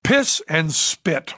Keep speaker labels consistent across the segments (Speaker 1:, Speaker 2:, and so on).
Speaker 1: Piss and spit.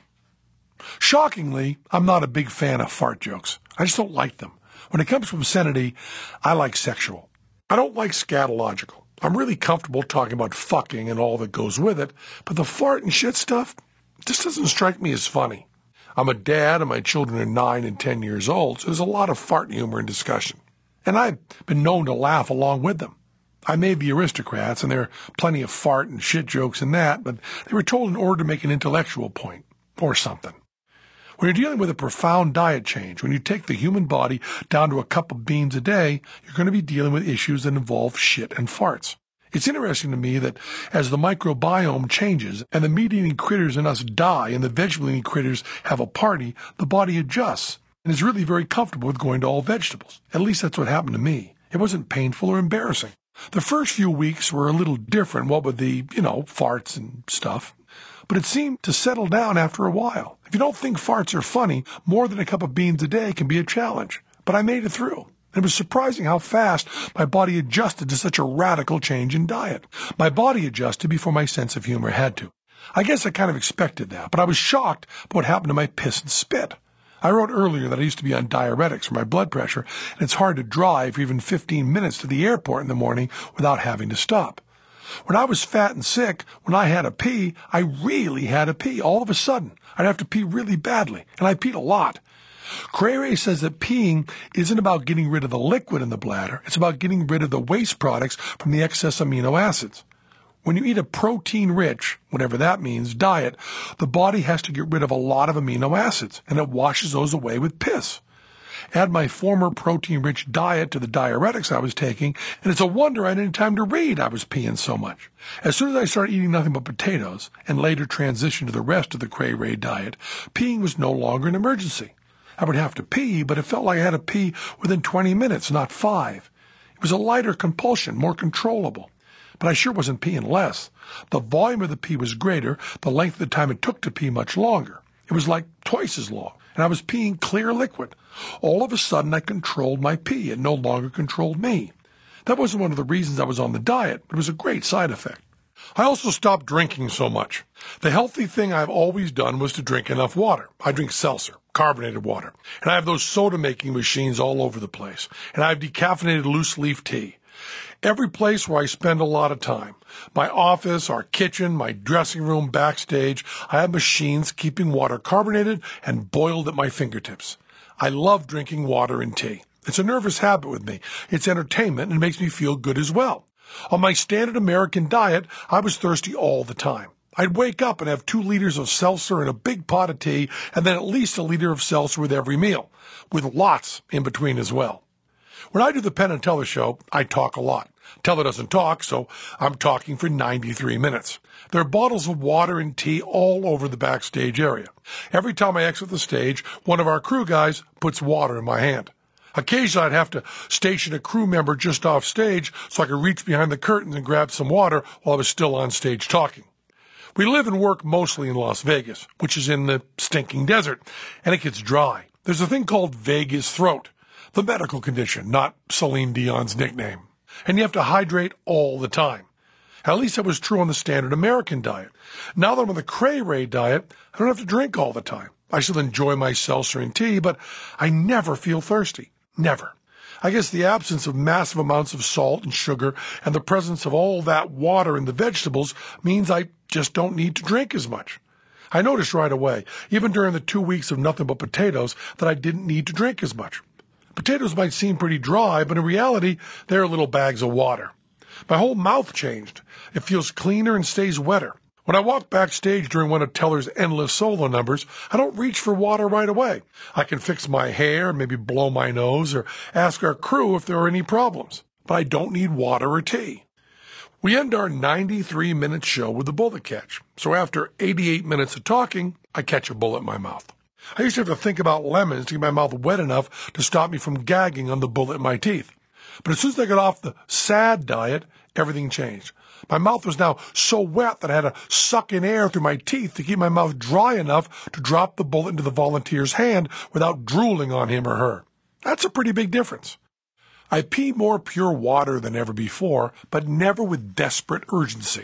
Speaker 1: Shockingly, I'm not a big fan of fart jokes. I just don't like them. When it comes to obscenity, I like sexual. I don't like scatological. I'm really comfortable talking about fucking and all that goes with it, but the fart and shit stuff just doesn't strike me as funny. I'm a dad and my children are 9 and 10 years old, so there's a lot of fart humor and discussion. And I've been known to laugh along with them. I made The Aristocrats, and there are plenty of fart and shit jokes in that, but they were told in order to make an intellectual point, or something. When you're dealing with a profound diet change, when you take the human body down to a cup of beans a day, you're going to be dealing with issues that involve shit and farts. It's interesting to me that as the microbiome changes and the meat-eating critters in us die and the vegetable-eating critters have a party, the body adjusts and is really very comfortable with going to all vegetables. At least that's what happened to me. It wasn't painful or embarrassing. The first few weeks were a little different, what with the, farts and stuff. But it seemed to settle down after a while. If you don't think farts are funny, more than a cup of beans a day can be a challenge. But I made it through. It was surprising how fast my body adjusted to such a radical change in diet. My body adjusted before my sense of humor had to. I guess I kind of expected that, but I was shocked by what happened to my piss and spit. I wrote earlier that I used to be on diuretics for my blood pressure, and it's hard to drive for even 15 minutes to the airport in the morning without having to stop. When I was fat and sick, when I had to pee, I really had to pee. All of a sudden, I'd have to pee really badly, and I peed a lot. Cray says that peeing isn't about getting rid of the liquid in the bladder. It's about getting rid of the waste products from the excess amino acids. When you eat a protein-rich, whatever that means, diet, the body has to get rid of a lot of amino acids, and it washes those away with piss. Add my former protein-rich diet to the diuretics I was taking, and it's a wonder I didn't have time to read I was peeing so much. As soon as I started eating nothing but potatoes, and later transitioned to the rest of the Cray diet, peeing was no longer an emergency. I would have to pee, but it felt like I had to pee within 20 minutes, not 5. It was a lighter compulsion, more controllable. But I sure wasn't peeing less. The volume of the pee was greater, the length of the time it took to pee much longer. It was like twice as long, and I was peeing clear liquid. All of a sudden, I controlled my pee. It no longer controlled me. That wasn't one of the reasons I was on the diet, but it was a great side effect. I also stopped drinking so much. The healthy thing I've always done was to drink enough water. I drink seltzer, carbonated water, and I have those soda-making machines all over the place, and I have decaffeinated loose-leaf tea. Every place where I spend a lot of time, my office, our kitchen, my dressing room, backstage, I have machines keeping water carbonated and boiled at my fingertips. I love drinking water and tea. It's a nervous habit with me. It's entertainment and it makes me feel good as well. On my standard American diet, I was thirsty all the time. I'd wake up and have 2 liters of seltzer and a big pot of tea, and then at least a liter of seltzer with every meal, with lots in between as well. When I do the Penn and Teller show, I talk a lot. Teller doesn't talk, so I'm talking for 93 minutes. There are bottles of water and tea all over the backstage area. Every time I exit the stage, one of our crew guys puts water in my hand. Occasionally, I'd have to station a crew member just off stage so I could reach behind the curtains and grab some water while I was still on stage talking. We live and work mostly in Las Vegas, which is in the stinking desert, and it gets dry. There's a thing called Vegas throat, the medical condition, not Celine Dion's nickname. And you have to hydrate all the time. At least that was true on the standard American diet. Now that I'm on the Cray diet, I don't have to drink all the time. I still enjoy my seltzer and tea, but I never feel thirsty. Never. I guess the absence of massive amounts of salt and sugar and the presence of all that water in the vegetables means I just don't need to drink as much. I noticed right away, even during the 2 weeks of nothing but potatoes, that I didn't need to drink as much. Potatoes might seem pretty dry, but in reality, they're little bags of water. My whole mouth changed. It feels cleaner and stays wetter. When I walk backstage during one of Teller's endless solo numbers, I don't reach for water right away. I can fix my hair, maybe blow my nose, or ask our crew if there are any problems. But I don't need water or tea. We end our 93-minute show with a bullet catch. So after 88 minutes of talking, I catch a bullet in my mouth. I used to have to think about lemons to get my mouth wet enough to stop me from gagging on the bullet in my teeth. But as soon as I got off the SAD diet, everything changed. My mouth was now so wet that I had to suck in air through my teeth to keep my mouth dry enough to drop the bullet into the volunteer's hand without drooling on him or her. That's a pretty big difference. I pee more pure water than ever before, but never with desperate urgency.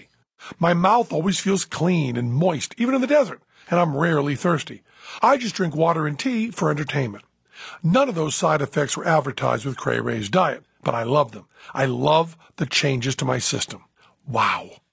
Speaker 1: My mouth always feels clean and moist, even in the desert, and I'm rarely thirsty. I just drink water and tea for entertainment. None of those side effects were advertised with Cray Ray's diet, but I love them. I love the changes to my system. Wow.